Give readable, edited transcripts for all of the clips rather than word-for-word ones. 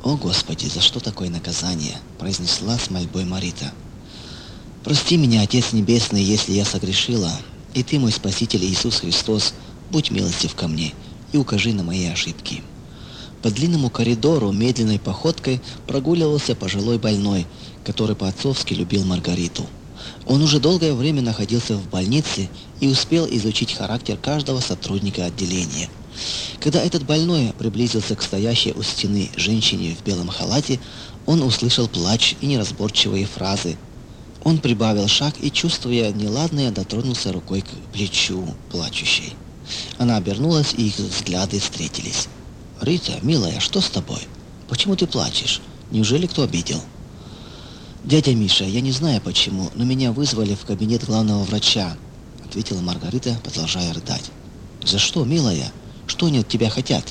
«О, Господи, за что такое наказание?» – произнесла с мольбой Марита. «Прости меня, Отец Небесный, если я согрешила, и Ты, мой Спаситель Иисус Христос, будь милостив ко мне и укажи на мои ошибки». По длинному коридору медленной походкой прогуливался пожилой больной, который по-отцовски любил Маргариту. Он уже долгое время находился в больнице и успел изучить характер каждого сотрудника отделения. Когда этот больной приблизился к стоящей у стены женщине в белом халате, он услышал плач и неразборчивые фразы. Он прибавил шаг и, чувствуя неладное, дотронулся рукой к плечу плачущей. Она обернулась, и их взгляды встретились. «Рита, милая, что с тобой? Почему ты плачешь? Неужели кто обидел?» «Дядя Миша, я не знаю почему, но меня вызвали в кабинет главного врача», — ответила Маргарита, продолжая рыдать. «За что, милая? Что они от тебя хотят?»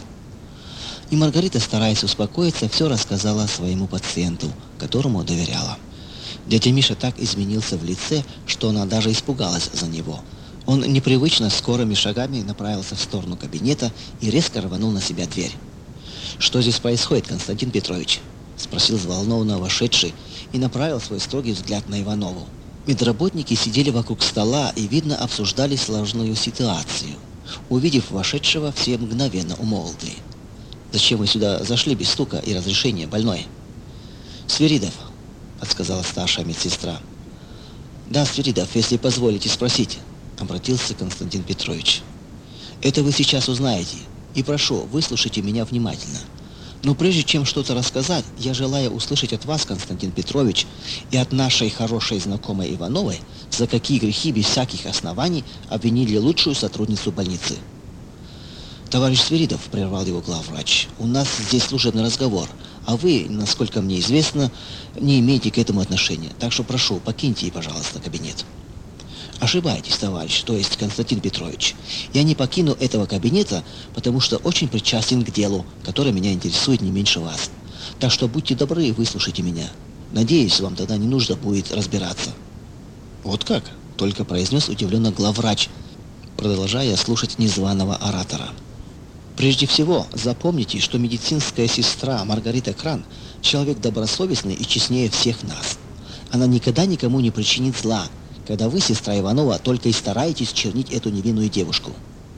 И Маргарита, стараясь успокоиться, все рассказала своему пациенту, которому доверяла. Дядя Миша так изменился в лице, что она даже испугалась за него. Он непривычно скорыми шагами направился в сторону кабинета и резко рванул на себя дверь. «Что здесь происходит, Константин Петрович?» — спросил взволнованно вошедший и направил свой строгий взгляд на Иванову. Медработники сидели вокруг стола и, видно, обсуждали сложную ситуацию. Увидев вошедшего, все мгновенно умолкли. «Зачем вы сюда зашли без стука и разрешения, больной?» «Свиридов», — подсказала старшая медсестра. «Да, Свиридов, если позволите спросить», — обратился Константин Петрович. «Это вы сейчас узнаете, и прошу, выслушайте меня внимательно. Но прежде чем что-то рассказать, я желаю услышать от вас, Константин Петрович, и от нашей хорошей знакомой Ивановой, за какие грехи без всяких оснований обвинили лучшую сотрудницу больницы». «Товарищ Свиридов», — прервал его главврач, — «у нас здесь служебный разговор, а вы, насколько мне известно, не имеете к этому отношения, так что прошу, покиньте, пожалуйста, кабинет». «Ошибаетесь, товарищ, то есть Константин Петрович. Я не покину этого кабинета, потому что очень причастен к делу, которое меня интересует не меньше вас. Так что будьте добры и выслушайте меня. Надеюсь, вам тогда не нужно будет разбираться». «Вот как?» — только произнес удивленно главврач, продолжая слушать незваного оратора. «Прежде всего, запомните, что медицинская сестра Маргарита Кран – человек добросовестный и честнее всех нас. Она никогда никому не причинит зла, когда вы, сестра Иванова, только и стараетесь чернить эту невинную девушку».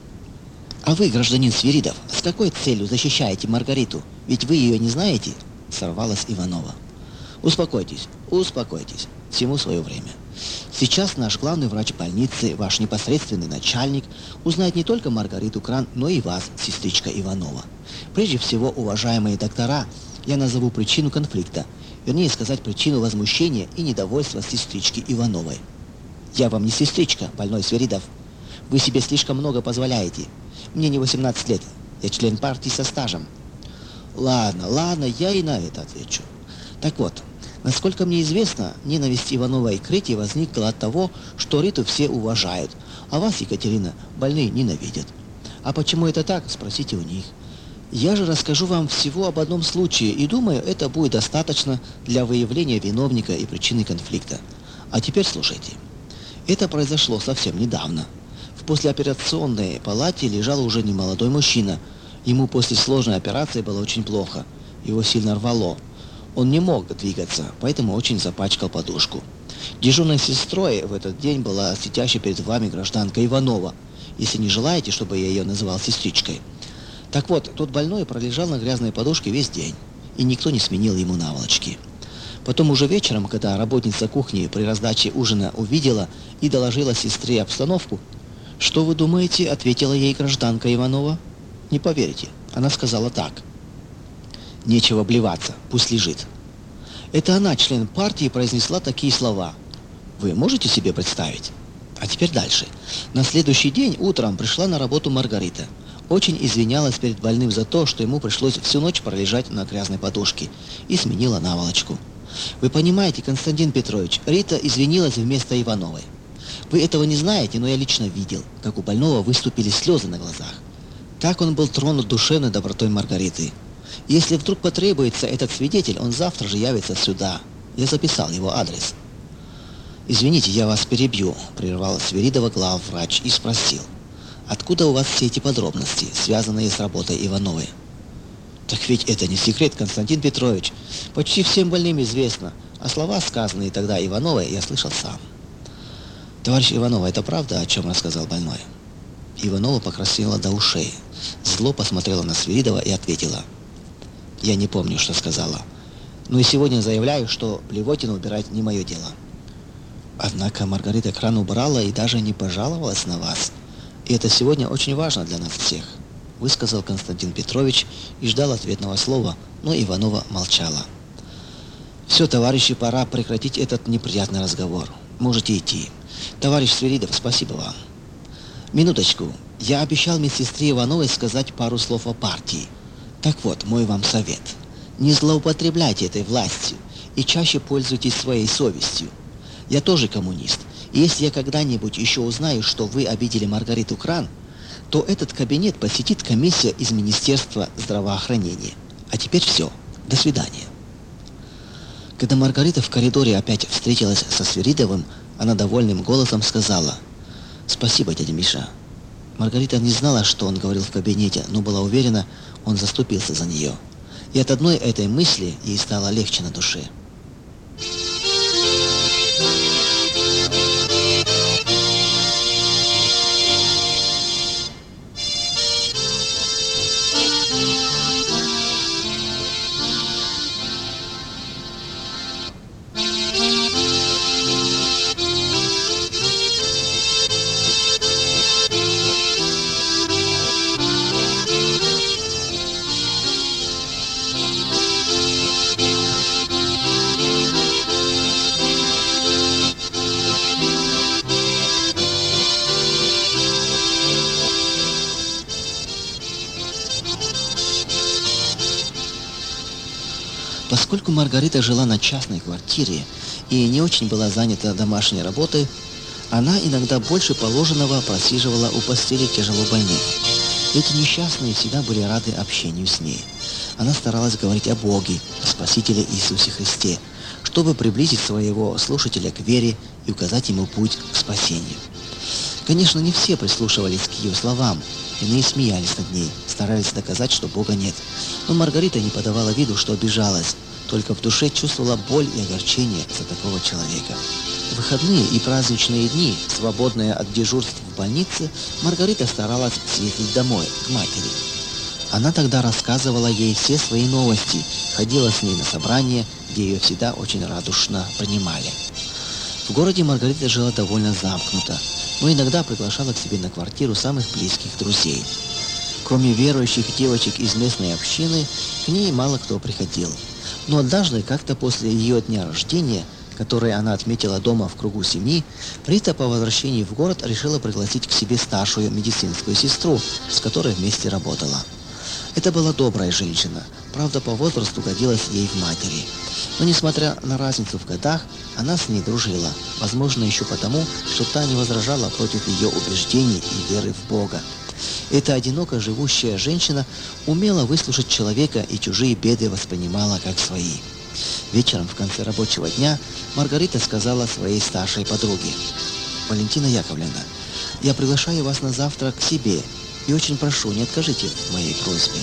«А вы, гражданин Свиридов, с какой целью защищаете Маргариту? Ведь вы ее не знаете?» – сорвалась Иванова. «Успокойтесь, успокойтесь. Всему свое время. Сейчас наш главный врач больницы, ваш непосредственный начальник, узнает не только Маргариту Кран, но и вас, сестричка Иванова. Прежде всего, уважаемые доктора, я назову причину конфликта, вернее сказать, причину возмущения и недовольства сестрички Ивановой. Я вам не сестричка, больной Свиридов. Вы себе слишком много позволяете. Мне не 18 лет, я член партии со стажем». Ладно, я и на это отвечу. Так вот, насколько мне известно, ненависть Ивановой к Рите возникла от того, что Риту все уважают, а вас, Екатерина, больные ненавидят. А почему это так, спросите у них. Я же расскажу вам всего об одном случае, и думаю, это будет достаточно для выявления виновника и причины конфликта. А теперь слушайте. Это произошло совсем недавно. В послеоперационной палате лежал уже немолодой мужчина. Ему после сложной операции было очень плохо. Его сильно рвало. Он не мог двигаться, поэтому очень запачкал подушку. Дежурной сестрой в этот день была сидящая перед вами гражданка Иванова, если не желаете, чтобы я ее называл сестричкой. Так вот, тот больной пролежал на грязной подушке весь день, и никто не сменил ему наволочки. Потом уже вечером, когда работница кухни при раздаче ужина увидела и доложила сестре обстановку, что вы думаете, ответила ей гражданка Иванова? Не поверите, она сказала так: «Нечего блеваться, пусть лежит». Это она, член партии, произнесла такие слова. Вы можете себе представить? А теперь дальше. На следующий день утром пришла на работу Маргарита. Очень извинялась перед больным за то, что ему пришлось всю ночь пролежать на грязной подушке, и сменила наволочку. Вы понимаете, Константин Петрович, Рита извинилась вместо Ивановой. Вы этого не знаете, но я лично видел, как у больного выступили слезы на глазах. Так он был тронут душевной добротой Маргариты. Если вдруг потребуется этот свидетель, он завтра же явится сюда. Я записал его адрес. «Извините, я вас перебью», — прервал Свиридова главврач и спросил: «Откуда у вас все эти подробности, связанные с работой Ивановой?» Так ведь это не секрет, Константин Петрович. Почти всем больным известно. А слова, сказанные тогда Ивановой, я слышал сам. Товарищ Иванова, это правда, о чем рассказал больной? Иванова покраснела до ушей. Зло посмотрела на Свиридова и ответила: я не помню, что сказала. Но и сегодня заявляю, что блевотину убирать не мое дело. Однако Маргарита кран убрала и даже не пожаловалась на вас. И это сегодня очень важно для нас всех, высказал Константин Петрович и ждал ответного слова, но Иванова молчала. Все, товарищи, пора прекратить этот неприятный разговор. Можете идти. Товарищ Свиридов, спасибо вам. Минуточку. Я обещал медсестре Ивановой сказать пару слов о партии. Так вот, мой вам совет. Не злоупотребляйте этой властью и чаще пользуйтесь своей совестью. Я тоже коммунист. И если я когда-нибудь еще узнаю, что вы обидели Маргариту Кран, то этот кабинет посетит комиссия из Министерства здравоохранения. А теперь все. До свидания. Когда Маргарита в коридоре опять встретилась со Свиридовым, она довольным голосом сказала: «Спасибо, дядя Миша». Маргарита не знала, что он говорил в кабинете, но была уверена, он заступился за нее. И от одной этой мысли ей стало легче на душе. Поскольку Маргарита жила на частной квартире и не очень была занята домашней работой, она иногда больше положенного просиживала у постели тяжело больных. Эти несчастные всегда были рады общению с ней. Она старалась говорить о Боге, о Спасителе Иисусе Христе, чтобы приблизить своего слушателя к вере и указать ему путь к спасению. Конечно, не все прислушивались к ее словам, иные смеялись над ней, старались доказать, что Бога нет. Но Маргарита не подавала виду, что обижалась, только в душе чувствовала боль и огорчение за такого человека. В выходные и праздничные дни, свободные от дежурств в больнице, Маргарита старалась съездить домой, к матери. Она тогда рассказывала ей все свои новости, ходила с ней на собрания, где ее всегда очень радушно принимали. В городе Маргарита жила довольно замкнуто, но иногда приглашала к себе на квартиру самых близких друзей. Кроме верующих девочек из местной общины, к ней мало кто приходил. Но однажды, как-то после ее дня рождения, который она отметила дома в кругу семьи, Рита по возвращении в город решила пригласить к себе старшую медицинскую сестру, с которой вместе работала. Это была добрая женщина, правда, по возрасту годилась ей в матери. Но несмотря на разницу в годах, она с ней дружила, возможно, еще потому, что та не возражала против ее убеждений и веры в Бога. Эта одиноко живущая женщина умела выслушать человека и чужие беды воспринимала как свои. Вечером, в конце рабочего дня, Маргарита сказала своей старшей подруге: «Валентина Яковлевна, я приглашаю вас на завтра к себе и очень прошу, не откажите в моей просьбе».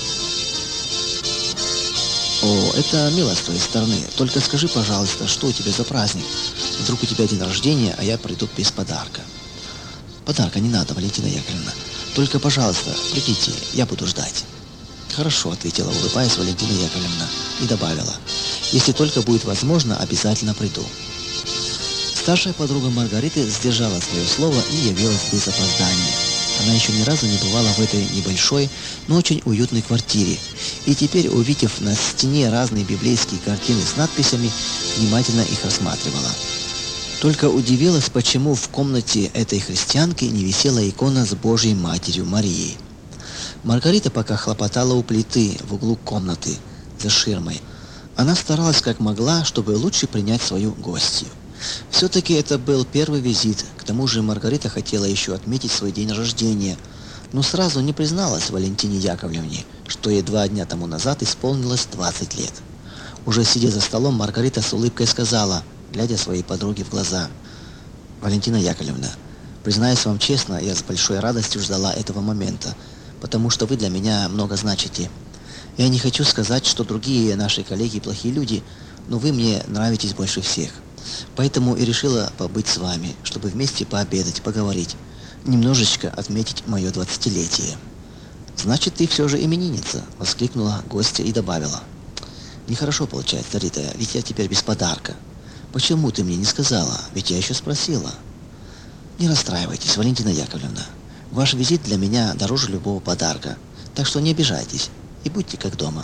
«О, это мило с твоей стороны. Только скажи, пожалуйста, что у тебя за праздник? Вдруг у тебя день рождения, а я приду без подарка». «Подарка не надо, Валентина Яковлевна. Только, пожалуйста, придите, я буду ждать». «Хорошо», — ответила, улыбаясь, Валентина Яковлевна, и добавила: «Если только будет возможно, обязательно приду». Старшая подруга Маргариты сдержала свое слово и явилась без опоздания. Она еще ни разу не бывала в этой небольшой, но очень уютной квартире, и теперь, увидев на стене разные библейские картины с надписями, внимательно их рассматривала. Только удивилась, почему в комнате этой христианки не висела икона с Божьей Матерью Марией. Маргарита пока хлопотала у плиты в углу комнаты за ширмой. Она старалась как могла, чтобы лучше принять свою гостью. Все-таки это был первый визит, к тому же Маргарита хотела еще отметить свой день рождения, но сразу не призналась Валентине Яковлевне, что ей 2 дня тому назад исполнилось 20 лет. Уже сидя за столом, Маргарита с улыбкой сказала, глядя своей подруге в глаза: «Валентина Яковлевна, признаюсь вам честно, я с большой радостью ждала этого момента, потому что вы для меня много значите. Я не хочу сказать, что другие наши коллеги плохие люди, но вы мне нравитесь больше всех. Поэтому и решила побыть с вами, чтобы вместе пообедать, поговорить, немножечко отметить мое 20-летие. «Значит, ты все же именинница!» — воскликнула гостья и добавила. «Нехорошо получается, Рита, ведь я теперь без подарка. Почему ты мне не сказала? Ведь я еще спросила». «Не расстраивайтесь, Валентина Яковлевна. Ваш визит для меня дороже любого подарка, так что не обижайтесь и будьте как дома».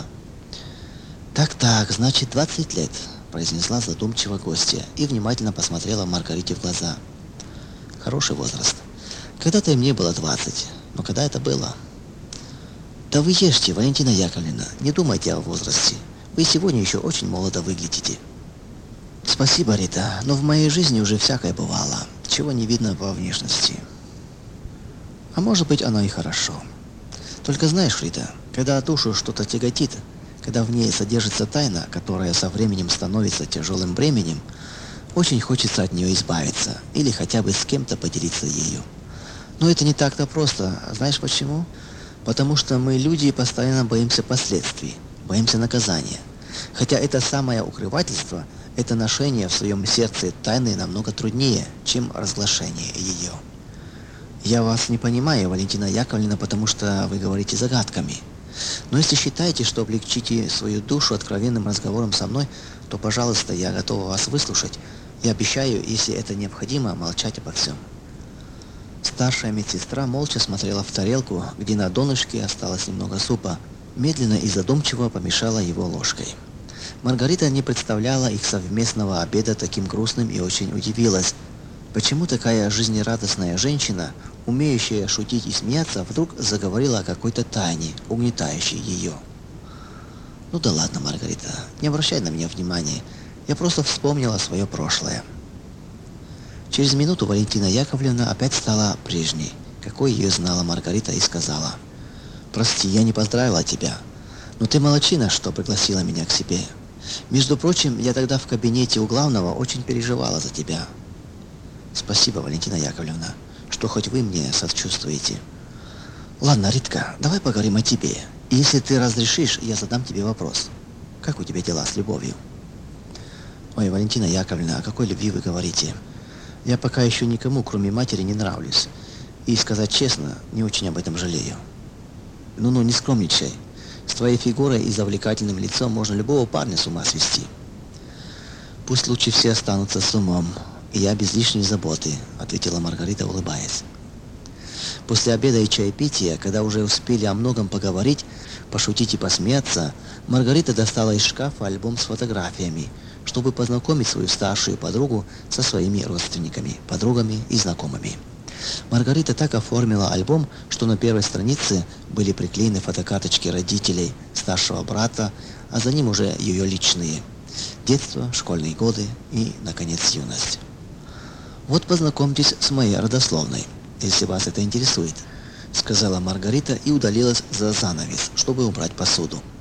«Так, значит, 20 лет», — произнесла задумчиво гостья и внимательно посмотрела Маргарите в глаза. «Хороший возраст. Когда-то и мне было 20, но когда это было?» «Да вы ешьте, Валентина Яковлевна, не думайте о возрасте. Вы сегодня еще очень молодо выглядите». «Спасибо, Рита, но в моей жизни уже всякое бывало, чего не видно по внешности». «А может быть, оно и хорошо. Только знаешь, Рита, когда душу что-то тяготит, когда в ней содержится тайна, которая со временем становится тяжелым бременем, очень хочется от нее избавиться или хотя бы с кем-то поделиться ею. Но это не так-то просто. Знаешь почему? Потому что мы, люди, постоянно боимся последствий, боимся наказания. Хотя это самое укрывательство, это ношение в своем сердце тайны намного труднее, чем разглашение ее. Я вас не понимаю, Валентина Яковлевна, потому что вы говорите загадками. Но если считаете, что облегчите свою душу откровенным разговором со мной, то, пожалуйста, я готова вас выслушать и обещаю, если это необходимо, молчать обо всем». Старшая медсестра молча смотрела в тарелку, где на донышке осталось немного супа, медленно и задумчиво помешала его ложкой. Маргарита не представляла их совместного обеда таким грустным и очень удивилась. Почему такая жизнерадостная женщина, умеющая шутить и смеяться, вдруг заговорила о какой-то тайне, угнетающей ее? «Ну да ладно, Маргарита, не обращай на меня внимания. Я просто вспомнила свое прошлое». Через минуту Валентина Яковлевна опять стала прежней, какой ее знала Маргарита, и сказала: «Прости, я не поздравила тебя, но ты молодчина, что пригласила меня к себе. Между прочим, я тогда в кабинете у главного очень переживала за тебя». «Спасибо, Валентина Яковлевна, что хоть вы мне сочувствуете. Ладно, Ритка, давай поговорим о тебе. И если ты разрешишь, я задам тебе вопрос. Как у тебя дела с любовью?» «Ой, Валентина Яковлевна, о какой любви вы говорите? Я пока еще никому, кроме матери, не нравлюсь. И, сказать честно, не очень об этом жалею». «Ну-ну, не скромничай. С твоей фигурой и завлекательным лицом можно любого парня с ума свести». «Пусть лучше все останутся с умом, и я без лишней заботы», — ответила Маргарита, улыбаясь. После обеда и чаепития, когда уже успели о многом поговорить, пошутить и посмеяться, Маргарита достала из шкафа альбом с фотографиями, чтобы познакомить свою старшую подругу со своими родственниками, подругами и знакомыми. Маргарита так оформила альбом, что на первой странице были приклеены фотокарточки родителей, старшего брата, а за ним уже ее личные: детство, школьные годы и, наконец, юность. «Вот познакомьтесь с моей родословной, если вас это интересует», — сказала Маргарита и удалилась за занавес, чтобы убрать посуду.